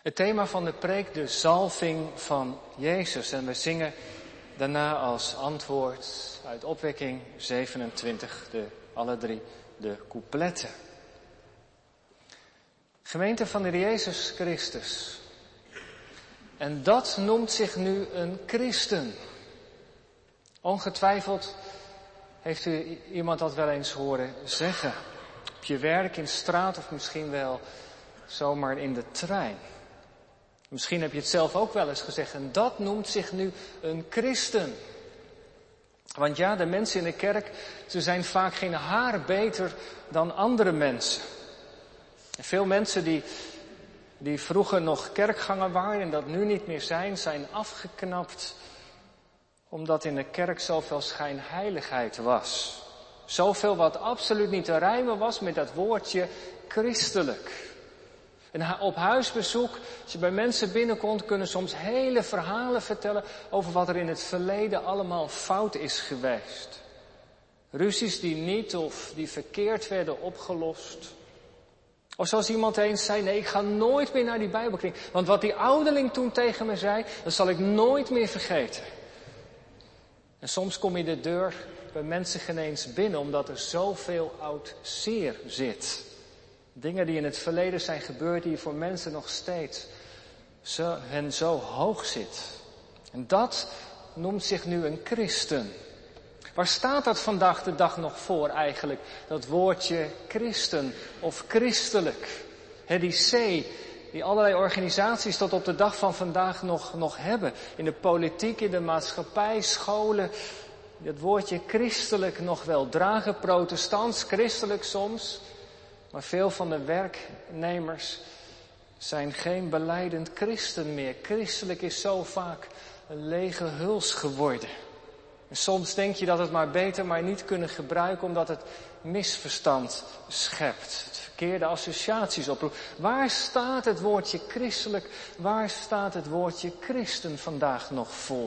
Het thema van de preek, de zalving van Jezus. En we zingen daarna als antwoord uit opwekking 27, alle drie de coupletten. Gemeente van de Heer Jezus Christus. En dat noemt zich nu een christen. Ongetwijfeld heeft u iemand dat wel eens horen zeggen. Op je werk, in de straat of misschien wel zomaar in de trein. Misschien heb je het zelf ook wel eens gezegd. En dat noemt zich nu een christen. Want ja, de mensen in de kerk, ze zijn vaak geen haar beter dan andere mensen. En veel mensen die vroeger nog kerkganger waren en dat nu niet meer zijn afgeknapt. Omdat in de kerk zoveel schijnheiligheid was. Zoveel wat absoluut niet te rijmen was met dat woordje christelijk. En op huisbezoek, als je bij mensen binnenkomt, kunnen soms hele verhalen vertellen over wat er in het verleden allemaal fout is geweest. Ruzies die niet of die verkeerd werden opgelost. Of zoals iemand eens zei, nee, ik ga nooit meer naar die Bijbelkring. Want wat die ouderling toen tegen me zei, dat zal ik nooit meer vergeten. En soms kom je de deur bij mensen geen eens binnen, omdat er zoveel oud zeer zit. Dingen die in het verleden zijn gebeurd, die voor mensen nog steeds zo hoog zit. En dat noemt zich nu een christen. Waar staat dat vandaag de dag nog voor eigenlijk? Dat woordje christen of christelijk. Die C, die allerlei organisaties tot op de dag van vandaag nog hebben. In de politiek, in de maatschappij, scholen. Dat woordje christelijk nog wel dragen. Protestants, christelijk soms. Maar veel van de werknemers zijn geen belijdend christen meer. Christelijk is zo vaak een lege huls geworden. En soms denk je dat het maar beter maar niet kunnen gebruiken omdat het misverstand schept. Het verkeerde associaties oproept. Waar staat het woordje christelijk? Waar staat het woordje christen vandaag nog voor?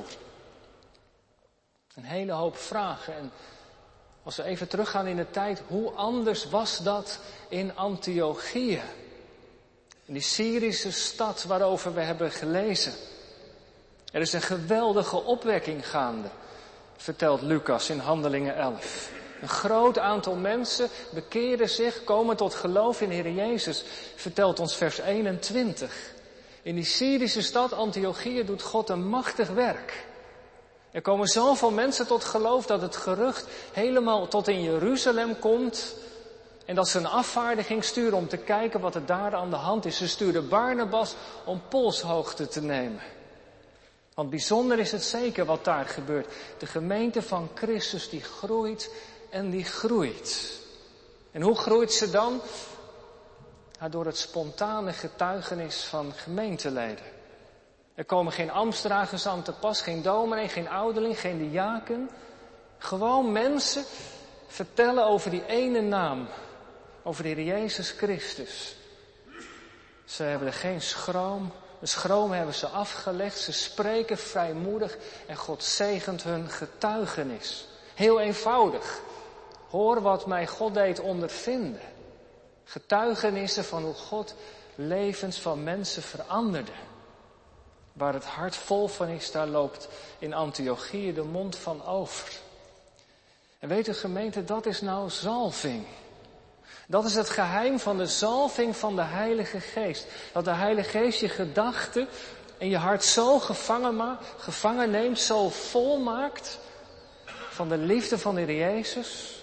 Een hele hoop vragen. En als we even teruggaan in de tijd, hoe anders was dat in Antiochië? In die Syrische stad waarover we hebben gelezen. Er is een geweldige opwekking gaande, vertelt Lucas in Handelingen 11. Een groot aantal mensen bekeren zich, komen tot geloof in de Heer Jezus, vertelt ons vers 21. In die Syrische stad Antiochië doet God een machtig werk. Er komen zoveel mensen tot geloof dat het gerucht helemaal tot in Jeruzalem komt. En dat ze een afvaardiging sturen om te kijken wat er daar aan de hand is. Ze stuurden Barnabas om polshoogte te nemen. Want bijzonder is het zeker wat daar gebeurt. De gemeente van Christus die groeit en die groeit. En hoe groeit ze dan? Ja, door het spontane getuigenis van gemeenteleden. Er komen geen ambtsdragers aan te pas, geen dominee, geen ouderling, geen diaken. Gewoon mensen vertellen over die ene naam, over de Heer Jezus Christus. Ze hebben er geen schroom, de schroom hebben ze afgelegd, ze spreken vrijmoedig en God zegent hun getuigenis. Heel eenvoudig. Hoor wat mij God deed ondervinden. Getuigenissen van hoe God levens van mensen veranderde. Waar het hart vol van is, daar loopt in Antiochië de mond van over. En weet u gemeente, dat is nou zalving. Dat is het geheim van de zalving van de Heilige Geest. Dat de Heilige Geest je gedachten en je hart zo gevangen neemt, zo vol maakt van de liefde van de Heer Jezus.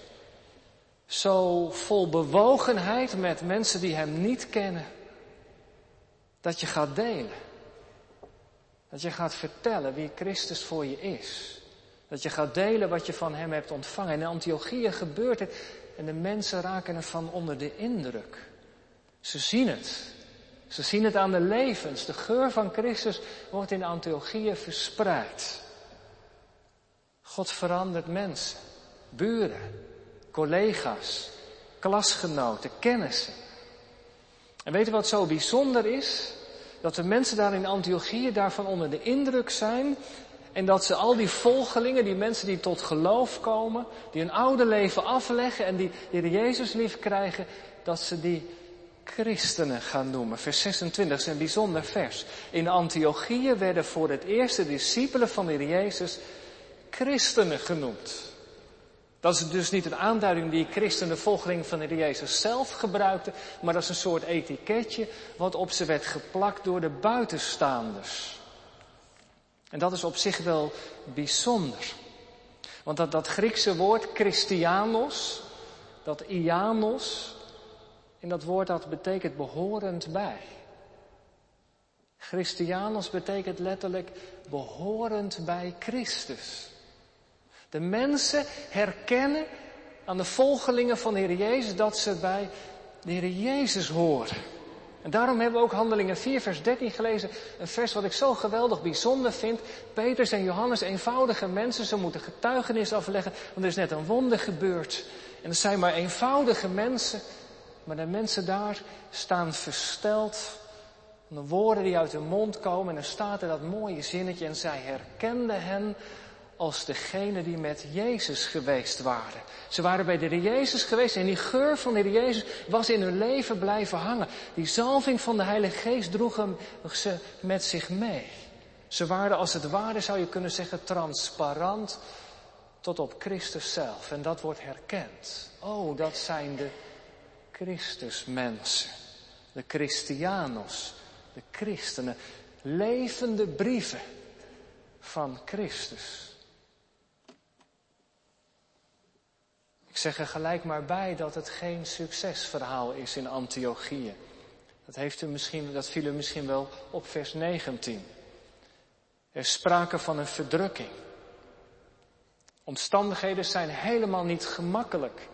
Zo vol bewogenheid met mensen die Hem niet kennen. Dat je gaat delen. Dat je gaat vertellen wie Christus voor je is. Dat je gaat delen wat je van Hem hebt ontvangen. En in Antiochië gebeurt het. En de mensen raken ervan onder de indruk. Ze zien het. Ze zien het aan de levens. De geur van Christus wordt in Antiochië verspreid. God verandert mensen. Buren. Collega's. Klasgenoten. Kennissen. En weet u wat zo bijzonder is? Dat de mensen daar in Antiochië daarvan onder de indruk zijn. En dat ze al die volgelingen, die mensen die tot geloof komen, die een oude leven afleggen en die de Heer Jezus lief krijgen, dat ze die christenen gaan noemen. Vers 26 is een bijzonder vers. In Antiochië werden voor het eerst de discipelen van de Heer Jezus christenen genoemd. Dat is dus niet een aanduiding die christenen, volgelingen van de Heer Jezus zelf gebruikten, maar dat is een soort etiketje wat op ze werd geplakt door de buitenstaanders. En dat is op zich wel bijzonder. Want dat Griekse woord Christianos, dat Ianos, en dat woord dat betekent behorend bij. Christianos betekent letterlijk behorend bij Christus. De mensen herkennen aan de volgelingen van de Heer Jezus dat ze bij de Heer Jezus horen. En daarom hebben we ook Handelingen 4 vers 13 gelezen. Een vers wat ik zo geweldig bijzonder vind. Petrus en Johannes, eenvoudige mensen, ze moeten getuigenis afleggen. Want er is net een wonder gebeurd. En het zijn maar eenvoudige mensen. Maar de mensen daar staan versteld van de woorden die uit hun mond komen. En dan staat er dat mooie zinnetje. En zij herkenden hen als degene die met Jezus geweest waren. Ze waren bij de Heer Jezus geweest en die geur van de Heer Jezus was in hun leven blijven hangen. Die zalving van de Heilige Geest droegen ze met zich mee. Ze waren als het ware, zou je kunnen zeggen, transparant tot op Christus zelf. En dat wordt herkend. Oh, dat zijn de Christusmensen. De Christianos. De christenen. Levende brieven van Christus. Ik zeg er gelijk maar bij dat het geen succesverhaal is in Antiochië. Dat viel u misschien wel op vers 19. Er is sprake van een verdrukking. Omstandigheden zijn helemaal niet gemakkelijk.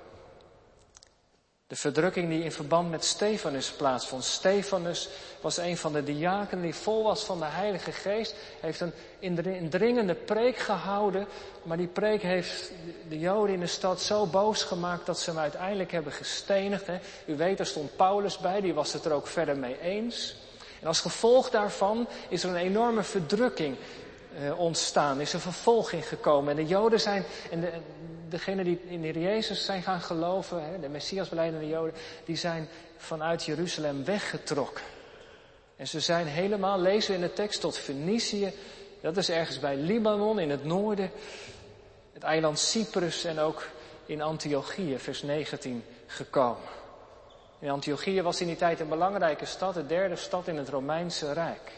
De verdrukking die in verband met Stefanus plaatsvond. Stefanus was een van de diakenen die vol was van de Heilige Geest. Hij heeft een indringende preek gehouden. Maar die preek heeft de Joden in de stad zo boos gemaakt dat ze hem uiteindelijk hebben gestenigd. U weet, er stond Paulus bij, die was het er ook verder mee eens. En als gevolg daarvan is er een enorme verdrukking ontstaan. Is er vervolging gekomen. En de Joden zijn, en degenen die in de Heer Jezus zijn gaan geloven, de Messiasbelijdende Joden, die zijn vanuit Jeruzalem weggetrokken. En ze zijn helemaal, lezen we in de tekst, tot Fenicië. Dat is ergens bij Libanon in het noorden. Het eiland Cyprus en ook in Antiochië, vers 19, gekomen. In Antiochië was in die tijd een belangrijke stad, de derde stad in het Romeinse Rijk.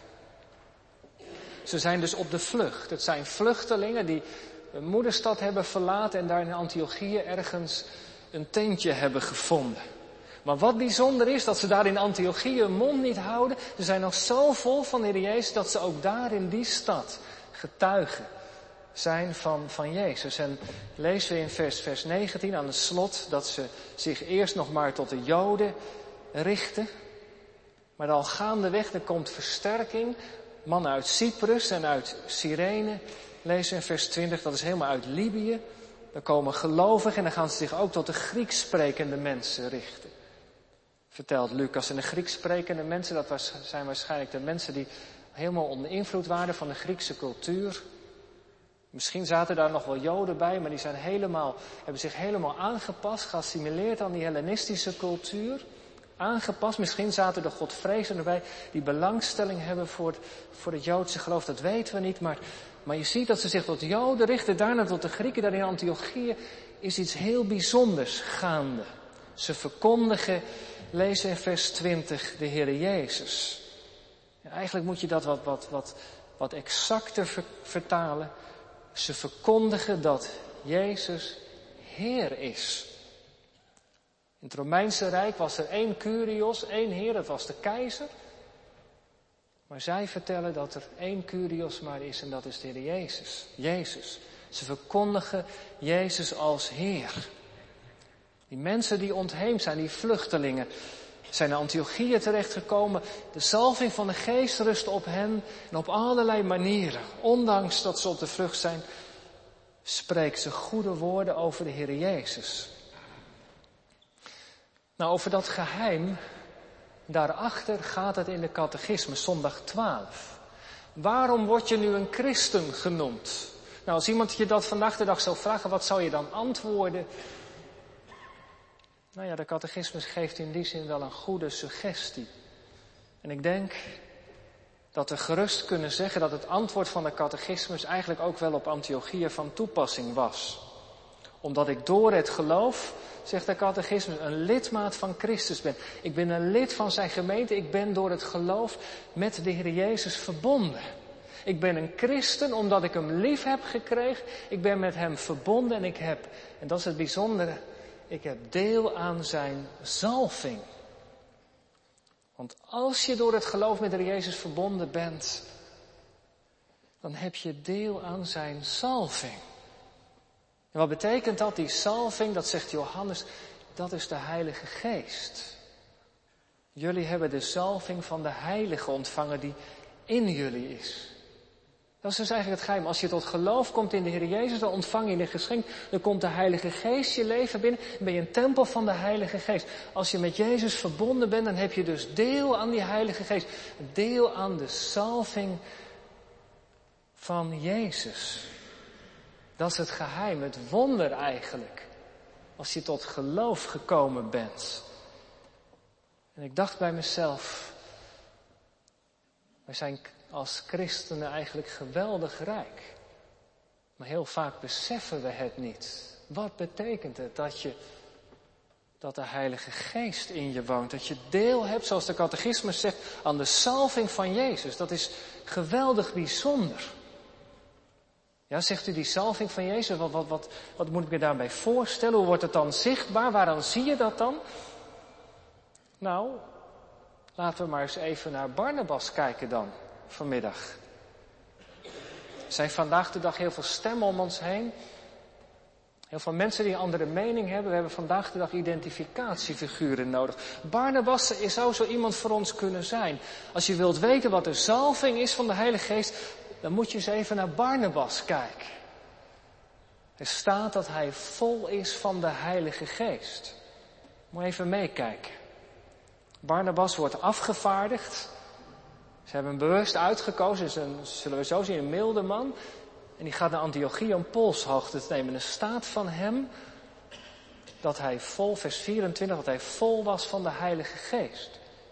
Ze zijn dus op de vlucht. Het zijn vluchtelingen die een moederstad hebben verlaten en daar in Antiochië ergens een tentje hebben gevonden. Maar wat bijzonder is, dat ze daar in Antiochië hun mond niet houden. Ze zijn nog zo vol van de Heer Jezus dat ze ook daar in die stad getuigen zijn van Jezus. En lezen we in vers 19 aan het slot dat ze zich eerst nog maar tot de Joden richten. Maar al gaandeweg, er komt versterking. Mannen uit Cyprus en uit Cyrene, lezen we in vers 20, dat is helemaal uit Libië. Dan komen gelovigen en dan gaan ze zich ook tot de Grieks sprekende mensen richten. Vertelt Lucas. En de Grieks sprekende mensen, dat zijn waarschijnlijk de mensen die helemaal onder invloed waren van de Griekse cultuur. Misschien zaten daar nog wel Joden bij, maar die hebben zich helemaal aangepast, geassimileerd aan die Hellenistische cultuur. Aangepast, misschien zaten er Godvrezenden bij die belangstelling hebben voor het Joodse geloof, dat weten we niet. Maar je ziet dat ze zich tot Joden richten, daarna tot de Grieken, daar in Antiochië is iets heel bijzonders gaande. Ze verkondigen, lezen in vers 20, de Heere Jezus. Ja, eigenlijk moet je dat wat exacter vertalen. Ze verkondigen dat Jezus Heer is. In het Romeinse Rijk was er één Kyrios, één Heer, dat was de keizer. Maar zij vertellen dat er één Kyrios maar is en dat is de Heer Jezus. Jezus. Ze verkondigen Jezus als Heer. Die mensen die ontheemd zijn, die vluchtelingen, zijn naar Antiochië terechtgekomen. De zalving van de Geest rust op hen en op allerlei manieren. Ondanks dat ze op de vlucht zijn, spreekt ze goede woorden over de Heer Jezus. Nou, over dat geheim, daarachter gaat het in de catechismus, zondag 12. Waarom word je nu een christen genoemd? Nou, als iemand je dat vandaag de dag zou vragen, wat zou je dan antwoorden? Nou ja, de catechismus geeft in die zin wel een goede suggestie. En ik denk dat we gerust kunnen zeggen dat het antwoord van de catechismus eigenlijk ook wel op Antiochia van toepassing was. Omdat ik door het geloof, zegt de catechismus, een lidmaat van Christus ben. Ik ben een lid van zijn gemeente, ik ben door het geloof met de Heer Jezus verbonden. Ik ben een christen omdat ik hem lief heb gekregen. Ik ben met hem verbonden en dat is het bijzondere, ik heb deel aan zijn zalving. Want als je door het geloof met de Heer Jezus verbonden bent, dan heb je deel aan zijn zalving. En wat betekent dat? Die zalving, dat zegt Johannes, dat is de Heilige Geest. Jullie hebben de zalving van de Heilige ontvangen die in jullie is. Dat is dus eigenlijk het geheim. Als je tot geloof komt in de Heer Jezus, dan ontvang je een geschenk. Dan komt de Heilige Geest je leven binnen. Dan ben je een tempel van de Heilige Geest. Als je met Jezus verbonden bent, dan heb je dus deel aan die Heilige Geest. Deel aan de zalving van Jezus. Dat is het geheim, het wonder eigenlijk. Als je tot geloof gekomen bent. En ik dacht bij mezelf, wij zijn als christenen eigenlijk geweldig rijk. Maar heel vaak beseffen we het niet. Wat betekent het dat de Heilige Geest in je woont? Dat je deel hebt, zoals de catechismus zegt, aan de zalving van Jezus. Dat is geweldig bijzonder. Ja, zegt u die zalving van Jezus, wat moet ik me daarbij voorstellen? Hoe wordt het dan zichtbaar? Waaraan zie je dat dan? Nou, laten we maar eens even naar Barnabas kijken dan, vanmiddag. Er zijn vandaag de dag heel veel stemmen om ons heen. Heel veel mensen die een andere mening hebben. We hebben vandaag de dag identificatiefiguren nodig. Barnabas zou zo iemand voor ons kunnen zijn. Als je wilt weten wat de zalving is van de Heilige Geest, dan moet je eens even naar Barnabas kijken. Er staat dat hij vol is van de Heilige Geest. Moet even meekijken. Barnabas wordt afgevaardigd. Ze hebben hem bewust uitgekozen. Zullen we zo zien, een milde man. En die gaat naar Antiochia om polshoogte te nemen. En er staat van hem dat hij vers 24, dat hij vol was van de Heilige Geest.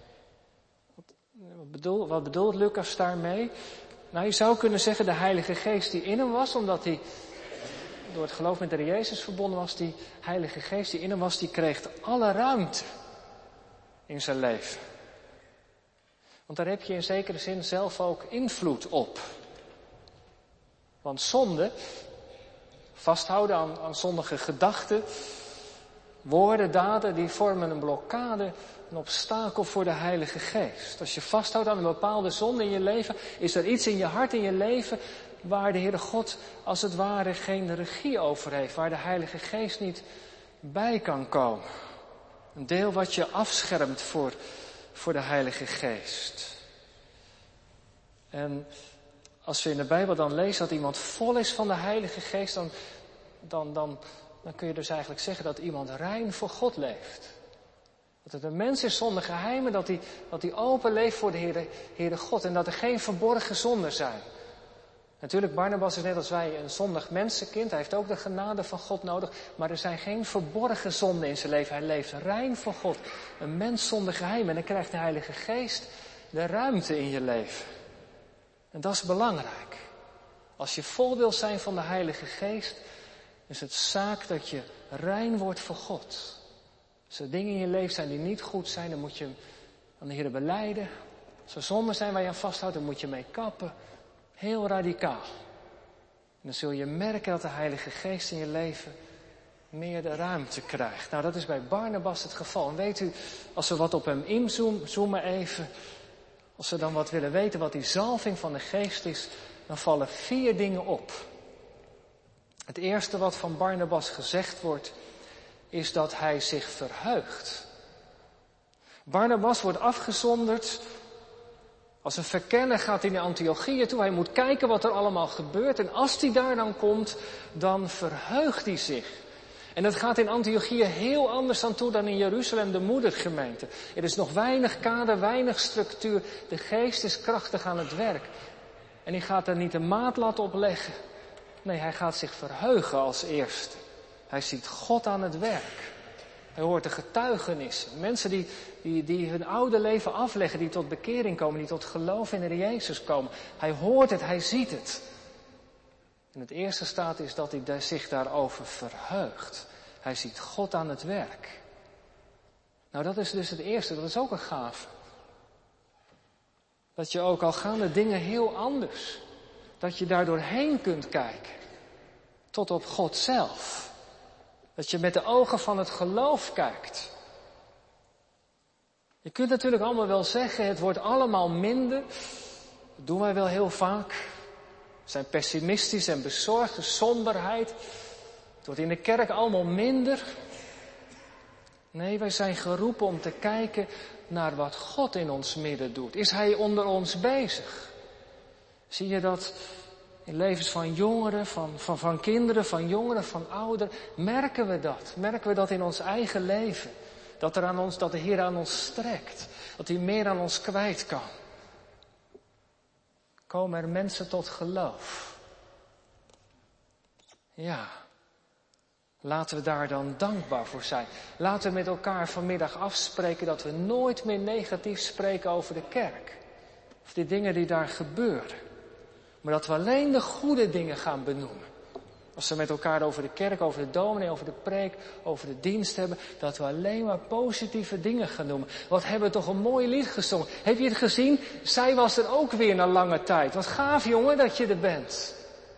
Wat bedoelt Lucas daarmee? Nou, je zou kunnen zeggen de Heilige Geest die in hem was, omdat hij door het geloof met de Heer Jezus verbonden was. Die Heilige Geest die in hem was, die kreeg alle ruimte in zijn leven. Want daar heb je in zekere zin zelf ook invloed op. Want zonde, vasthouden aan zondige gedachten, woorden, daden, die vormen een blokkade, een obstakel voor de Heilige Geest. Als je vasthoudt aan een bepaalde zonde in je leven, is er iets in je hart, in je leven, waar de Heere God als het ware geen regie over heeft, waar de Heilige Geest niet bij kan komen. Een deel wat je afschermt voor de Heilige Geest. En als we in de Bijbel dan lezen dat iemand vol is van de Heilige Geest, dan kun je dus eigenlijk zeggen dat iemand rein voor God leeft. Dat het een mens is zonder geheimen, dat hij open leeft voor de Heere God en dat er geen verborgen zonden zijn. Natuurlijk, Barnabas is net als wij een zondig mensenkind. Hij heeft ook de genade van God nodig. Maar er zijn geen verborgen zonden in zijn leven. Hij leeft rein voor God. Een mens zonder geheimen. En dan krijgt de Heilige Geest de ruimte in je leven. En dat is belangrijk. Als je vol wil zijn van de Heilige Geest, is het zaak dat je rein wordt voor God. Als er dingen in je leven zijn die niet goed zijn, dan moet je aan de Heer belijden. Als er zonden zijn waar je aan vasthoudt, dan moet je mee kappen. Heel radicaal. En dan zul je merken dat de Heilige Geest in je leven meer de ruimte krijgt. Nou, dat is bij Barnabas het geval. En weet u, als we wat op hem inzoomen even, als we dan wat willen weten wat die zalving van de Geest is, dan vallen 4 dingen op. Het eerste wat van Barnabas gezegd wordt, is dat hij zich verheugt. Barnabas wordt afgezonderd. Als een verkenner gaat hij naar Antiochia toe. Hij moet kijken wat er allemaal gebeurt. En als hij daar dan komt, dan verheugt hij zich. En dat gaat in Antiochia heel anders aan toe dan in Jeruzalem, de moedergemeente. Er is nog weinig kader, weinig structuur. De Geest is krachtig aan het werk. En hij gaat er niet een maatlat op leggen. Nee, hij gaat zich verheugen als eerste. Hij ziet God aan het werk. Hij hoort de getuigenissen. Mensen die hun oude leven afleggen, die tot bekering komen, die tot geloof in de Heer Jezus komen. Hij hoort het, hij ziet het. En het eerste staat is dat hij zich daarover verheugt. Hij ziet God aan het werk. Nou, dat is dus het eerste, dat is ook een gave. Dat je ook al gaan de dingen heel anders. Dat je daar doorheen kunt kijken. Tot op God zelf. Dat je met de ogen van het geloof kijkt. Je kunt natuurlijk allemaal wel zeggen, het wordt allemaal minder. Dat doen wij wel heel vaak. We zijn pessimistisch en bezorgd, de somberheid. Het wordt in de kerk allemaal minder. Nee, wij zijn geroepen om te kijken naar wat God in ons midden doet. Is Hij onder ons bezig? Zie je dat in levens van jongeren, van kinderen, van jongeren, van ouderen? Merken we dat? Merken we dat in ons eigen leven? Dat de Heer aan ons strekt. Dat Hij meer aan ons kwijt kan. Komen er mensen tot geloof? Ja. Laten we daar dan dankbaar voor zijn. Laten we met elkaar vanmiddag afspreken dat we nooit meer negatief spreken over de kerk. Of de dingen die daar gebeuren. Maar dat we alleen de goede dingen gaan benoemen. Als we met elkaar over de kerk, over de dominee, over de preek, over de dienst hebben. Dat we alleen maar positieve dingen gaan noemen. Wat hebben we toch een mooi lied gezongen. Heb je het gezien? Zij was er ook weer na lange tijd. Wat gaaf jongen dat je er bent.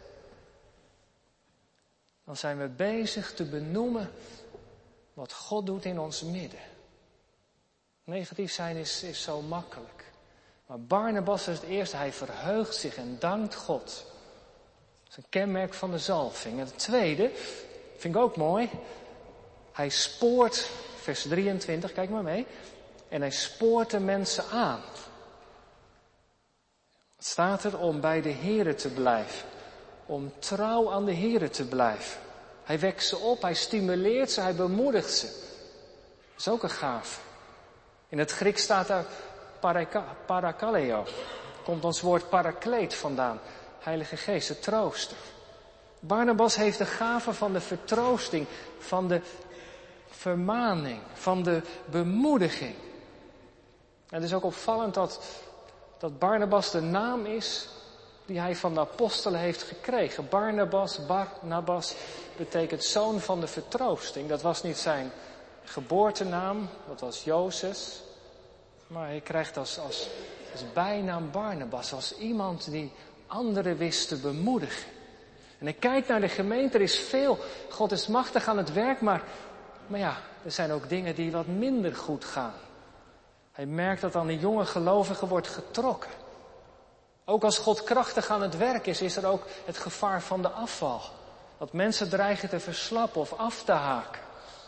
Dan zijn we bezig te benoemen wat God doet in ons midden. Negatief zijn is zo makkelijk. Maar Barnabas is het eerste. Hij verheugt zich en dankt God. Dat is een kenmerk van de zalving. En het tweede, vind ik ook mooi. Hij spoort, vers 23, kijk maar mee. En hij spoort de mensen aan. Het staat er om bij de Here te blijven. Om trouw aan de Here te blijven. Hij wekt ze op, hij stimuleert ze, hij bemoedigt ze. Dat is ook een gave. In het Grieks staat daar parakaleo. Komt ons woord parakleet vandaan. Heilige Geest, de trooster. Barnabas heeft de gave van de vertroosting, van de vermaning, van de bemoediging. En het is ook opvallend dat Barnabas de naam is die hij van de apostelen heeft gekregen. Barnabas betekent zoon van de vertroosting. Dat was niet zijn geboortenaam, dat was Jozef. Maar hij krijgt als bijnaam Barnabas, als iemand die anderen wist te bemoedigen. En ik kijk naar de gemeente, er is veel. God is machtig aan het werk, maar ja, er zijn ook dingen die wat minder goed gaan. Hij merkt dat aan de jonge gelovigen wordt getrokken. Ook als God krachtig aan het werk is er ook het gevaar van de afval. Dat mensen dreigen te verslappen of af te haken.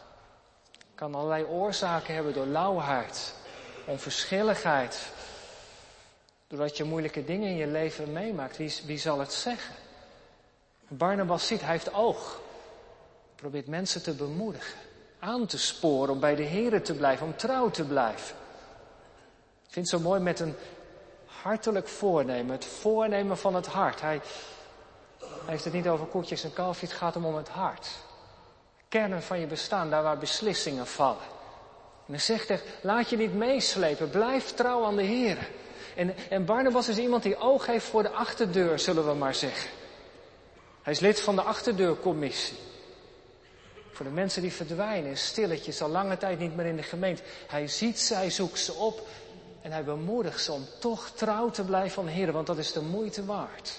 Kan allerlei oorzaken hebben door lauwheid, onverschilligheid. Doordat je moeilijke dingen in je leven meemaakt. Wie zal het zeggen? Barnabas ziet, hij heeft oog. Probeert mensen te bemoedigen. Aan te sporen om bij de Here te blijven, om trouw te blijven. Ik vind het zo mooi met een hartelijk voornemen. Het voornemen van het hart. Hij heeft het niet over koetjes en kalfjes, het gaat hem om het hart. Kernen van je bestaan, daar waar beslissingen vallen. En hij zegt echt, laat je niet meeslepen, blijf trouw aan de Here. En Barnabas is iemand die oog heeft voor de achterdeur, zullen we maar zeggen. Hij is lid van de achterdeurcommissie. Voor de mensen die verdwijnen, stilletjes, al lange tijd niet meer in de gemeente. Hij ziet ze, hij zoekt ze op en hij bemoedigt ze om toch trouw te blijven aan de Heer, want dat is de moeite waard.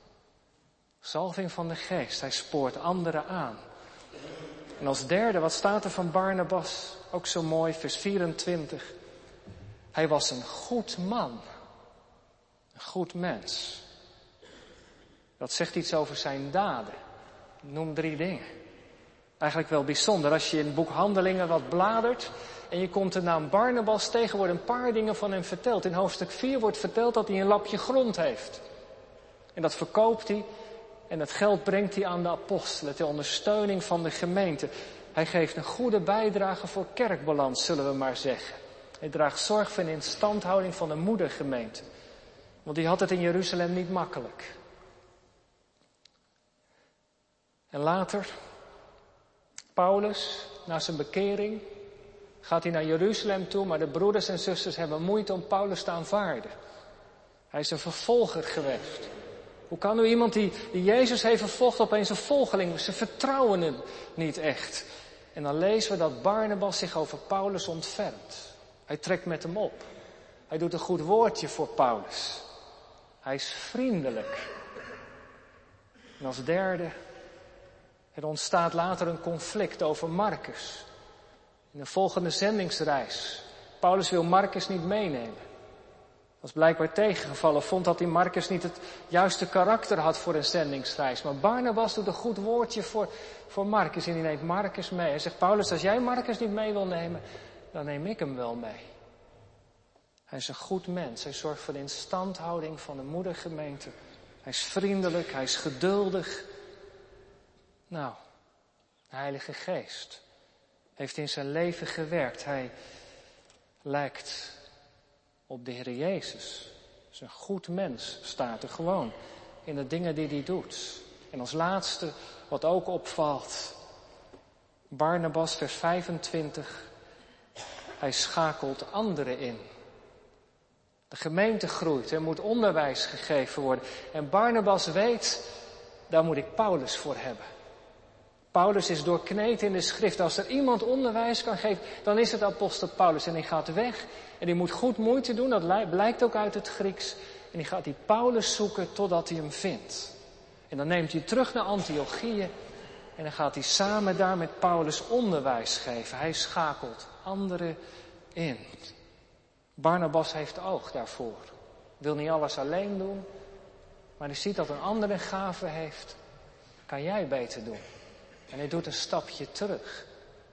Zalving van de Geest, hij spoort anderen aan. En als derde, wat staat er van Barnabas? Ook zo mooi, vers 24. Hij was een goed man. Een goed mens. Dat zegt iets over zijn daden. Ik noem 3 dingen. Eigenlijk wel bijzonder. Als je in het boek Handelingen wat bladert en je komt de naam Barnabas tegen, worden een paar dingen van hem verteld. In hoofdstuk 4 wordt verteld dat hij een lapje grond heeft. En dat verkoopt hij en het geld brengt hij aan de apostelen ter ondersteuning van de gemeente. Hij geeft een goede bijdrage voor kerkbalans, zullen we maar zeggen. Hij draagt zorg voor de instandhouding van de moedergemeente. Want die had het in Jeruzalem niet makkelijk. En later, Paulus, na zijn bekering, Gaat hij naar Jeruzalem toe, maar de broeders en zusters hebben moeite om Paulus te aanvaarden. Hij is een vervolger geweest. Hoe kan nu iemand die Jezus heeft vervolgd opeens een volgeling? Ze vertrouwen hem niet echt. En dan lezen we dat Barnabas zich over Paulus ontfermt. Hij trekt met hem op. Hij doet een goed woordje voor Paulus. Hij is vriendelijk. En als derde, er ontstaat later een conflict over Marcus. In de volgende zendingsreis. Paulus wil Marcus niet meenemen. Was blijkbaar tegengevallen, vond dat die Marcus niet het juiste karakter had voor een zendingsreis. Maar Barnabas doet een goed woordje voor Marcus en die neemt Marcus mee. Hij zegt, Paulus, als jij Marcus niet mee wil nemen, dan neem ik hem wel mee. Hij is een goed mens, hij zorgt voor de instandhouding van de moedergemeente. Hij is vriendelijk, hij is geduldig. Nou, de Heilige Geest heeft in zijn leven gewerkt. Hij lijkt op de Heer Jezus. Hij is een goed mens, staat er gewoon in de dingen die hij doet. En als laatste, wat ook opvalt, Barnabas, vers 25, hij schakelt anderen in. De gemeente groeit, er moet onderwijs gegeven worden. En Barnabas weet, daar moet ik Paulus voor hebben. Paulus is doorkneed in de schrift. Als er iemand onderwijs kan geven, dan is het apostel Paulus. En die gaat weg en die moet goed moeite doen, dat blijkt ook uit het Grieks. En die gaat die Paulus zoeken totdat hij hem vindt. En dan neemt hij terug naar Antiochië en dan gaat hij samen daar met Paulus onderwijs geven. Hij schakelt anderen in. Barnabas heeft oog daarvoor. Wil niet alles alleen doen, maar hij ziet dat een ander een gave heeft. Kan jij beter doen. En hij doet een stapje terug.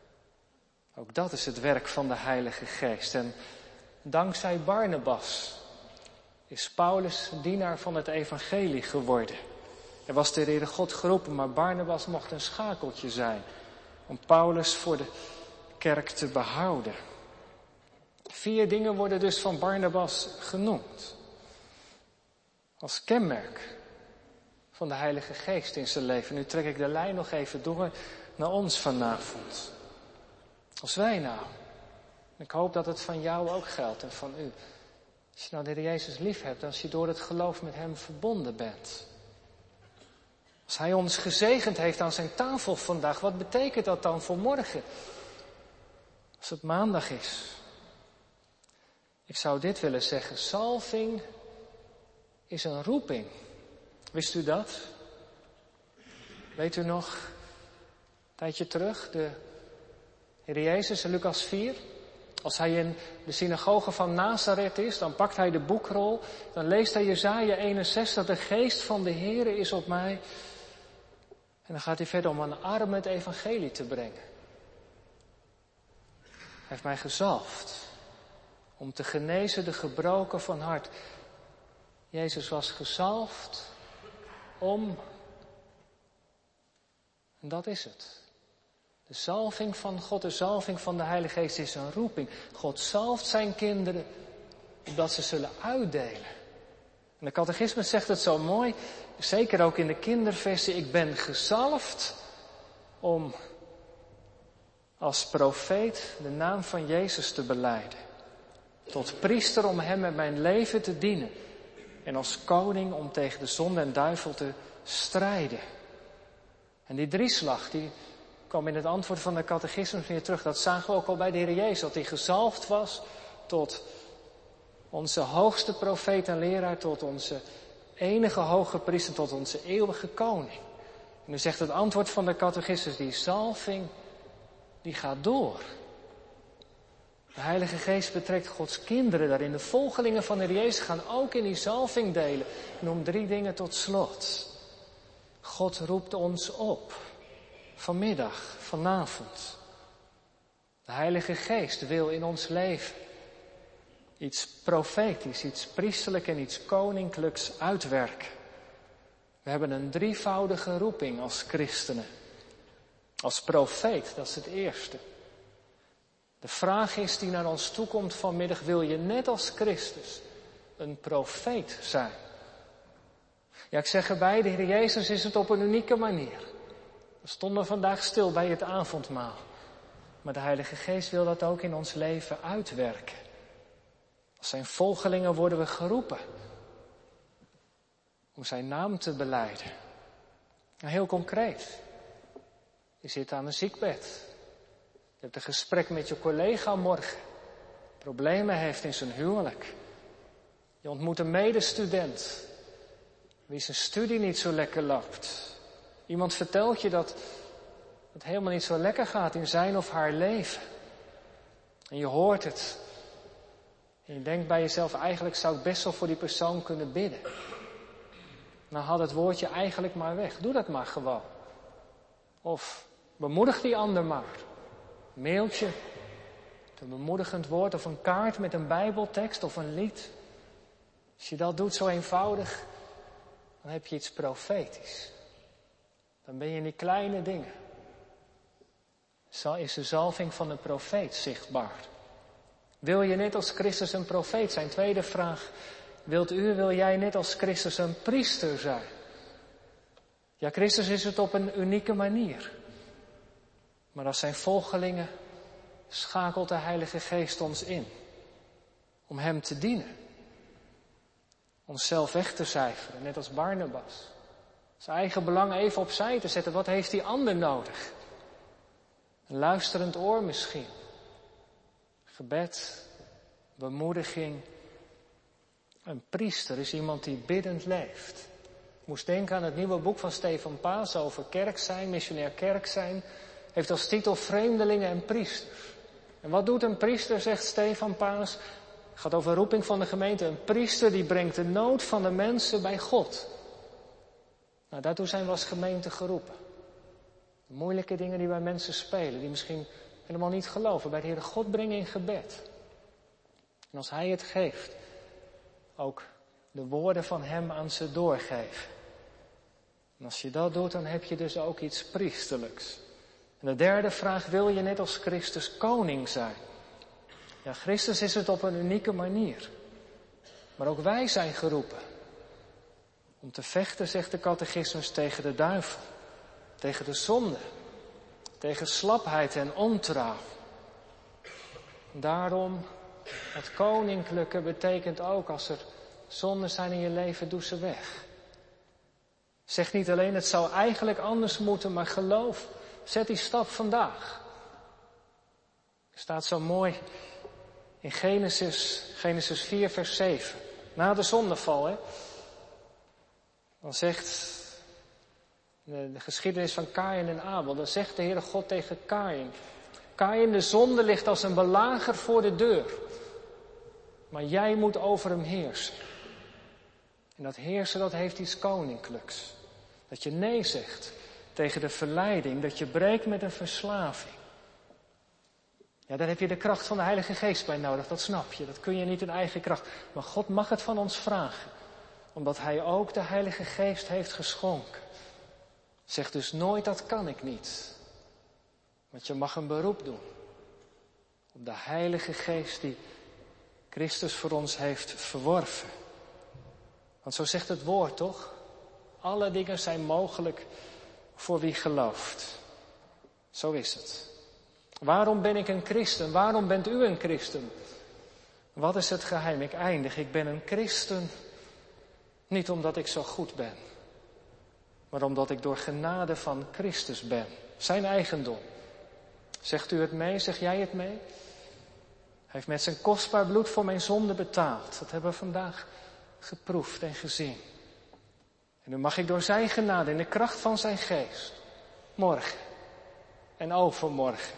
Ook dat is het werk van de Heilige Geest. En dankzij Barnabas is Paulus dienaar van het evangelie geworden. Er was de Heere God geroepen, maar Barnabas mocht een schakeltje zijn om Paulus voor de kerk te behouden. 4 dingen worden dus van Barnabas genoemd. Als kenmerk van de Heilige Geest in zijn leven. Nu trek ik de lijn nog even door naar ons vanavond. Als wij nou, en ik hoop dat het van jou ook geldt en van u. Als je nou de Heer Jezus lief hebt, als je door het geloof met hem verbonden bent. Als hij ons gezegend heeft aan zijn tafel vandaag, wat betekent dat dan voor morgen? Als het maandag is. Ik zou dit willen zeggen, salving is een roeping. Wist u dat? Weet u nog, een tijdje terug, de Heer Jezus in Lucas 4. Als hij in de synagoge van Nazareth is, dan pakt hij de boekrol. Dan leest hij Jesaja 61, de geest van de Heere is op mij. En dan gaat hij verder om aan armen het evangelie te brengen. Hij heeft mij gezalfd om te genezen de gebroken van hart. Jezus was gezalfd om, en dat is het. De zalving van God, de zalving van de Heilige Geest is een roeping. God zalft zijn kinderen, opdat ze zullen uitdelen. En de catechismus zegt het zo mooi, zeker ook in de kinderversie, ik ben gezalfd om als profeet de naam van Jezus te belijden. Tot priester om hem met mijn leven te dienen. En als koning om tegen de zonde en duivel te strijden. En die drieslag, die kwam in het antwoord van de catechismus weer terug. Dat zagen we ook al bij de Heer Jezus. Dat hij gezalfd was tot onze hoogste profeet en leraar. Tot onze enige hoge priester. Tot onze eeuwige koning. En nu zegt het antwoord van de catechismus. Die zalving, die gaat door. De Heilige Geest betrekt Gods kinderen daarin. De volgelingen van de Heer Jezus gaan ook in die zalving delen. Ik noem 3 dingen tot slot. God roept ons op. Vanmiddag, vanavond. De Heilige Geest wil in ons leven iets profetisch, iets priesterlijk en iets koninklijks uitwerken. We hebben een 3voudige roeping als christenen. Als profeet, dat is het eerste. De vraag is die naar ons toekomt vanmiddag, wil je net als Christus een profeet zijn? Ja, ik zeg erbij, de Heer Jezus is het op een unieke manier. We stonden vandaag stil bij het avondmaal. Maar de Heilige Geest wil dat ook in ons leven uitwerken. Als zijn volgelingen worden we geroepen om zijn naam te belijden. Nou, heel concreet. Je zit aan een ziekbed. Je hebt een gesprek met je collega morgen. Problemen heeft in zijn huwelijk. Je ontmoet een medestudent. Wie zijn studie niet zo lekker loopt. Iemand vertelt je dat het helemaal niet zo lekker gaat in zijn of haar leven. En je hoort het. En je denkt bij jezelf, eigenlijk zou ik best wel voor die persoon kunnen bidden. Nou, haal het woordje eigenlijk maar weg. Doe dat maar gewoon. Of bemoedig die ander maar. Een mailtje, een bemoedigend woord of een kaart met een bijbeltekst of een lied. Als je dat doet zo eenvoudig, dan heb je iets profetisch. Dan ben je in die kleine dingen. Zo is de zalving van een profeet zichtbaar. Wil je net als Christus een profeet zijn? Tweede vraag. Wil jij net als Christus een priester zijn? Ja, Christus is het op een unieke manier. Maar als zijn volgelingen schakelt de Heilige Geest ons in. Om hem te dienen. Onszelf weg te cijferen, net als Barnabas. Zijn eigen belang even opzij te zetten. Wat heeft die ander nodig? Een luisterend oor misschien. Gebed, bemoediging. Een priester is iemand die biddend leeft. Ik moest denken aan het nieuwe boek van Stefan Paas over kerk zijn, missionair kerk zijn. Heeft als titel Vreemdelingen en Priesters. En wat doet een priester, zegt Stefan Paas? Het gaat over roeping van de gemeente. Een priester die brengt de nood van de mensen bij God. Nou, daartoe zijn we als gemeente geroepen. De moeilijke dingen die bij mensen spelen, die misschien helemaal niet geloven, bij de Heere God brengen in gebed. En als Hij het geeft, ook de woorden van Hem aan ze doorgeven. En als je dat doet, dan heb je dus ook iets priesterlijks. En de derde vraag, wil je net als Christus koning zijn? Ja, Christus is het op een unieke manier. Maar ook wij zijn geroepen. Om te vechten, zegt de catechismus, tegen de duivel. Tegen de zonde. Tegen slapheid en ontrouw. Daarom, het koninklijke betekent ook, als er zonden zijn in je leven, doe ze weg. Zeg niet alleen, het zou eigenlijk anders moeten, maar geloof, zet die stap vandaag. Er staat zo mooi in Genesis 4 vers 7. Na de zondeval, hè. Dan zegt de geschiedenis van Kaïn en Abel. Dan zegt de Heere God tegen Kaïn. Kaïn, de zonde ligt als een belager voor de deur. Maar jij moet over hem heersen. En dat heersen, dat heeft iets koninklijks. Dat je nee zegt tegen de verleiding. Dat je breekt met een verslaving. Ja, daar heb je de kracht van de Heilige Geest bij nodig. Dat snap je. Dat kun je niet in eigen kracht. Maar God mag het van ons vragen. Omdat Hij ook de Heilige Geest heeft geschonken. Zeg dus nooit, dat kan ik niet. Want je mag een beroep doen. Op de Heilige Geest die Christus voor ons heeft verworven. Want zo zegt het woord, toch? Alle dingen zijn mogelijk voor wie gelooft. Zo is het. Waarom ben ik een christen? Waarom bent u een christen? Wat is het geheim? Ik eindig. Ik ben een christen niet omdat ik zo goed ben. Maar omdat ik door genade van Christus ben. Zijn eigendom. Zegt u het mee? Zeg jij het mee? Hij heeft met zijn kostbaar bloed voor mijn zonde betaald. Dat hebben we vandaag geproefd en gezien. En nu mag ik door zijn genade in de kracht van zijn geest morgen en overmorgen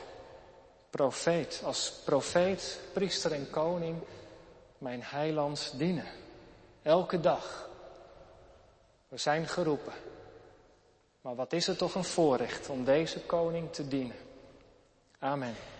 als profeet, priester en koning mijn heiland dienen. Elke dag. We zijn geroepen. Maar wat is het toch een voorrecht om deze koning te dienen. Amen.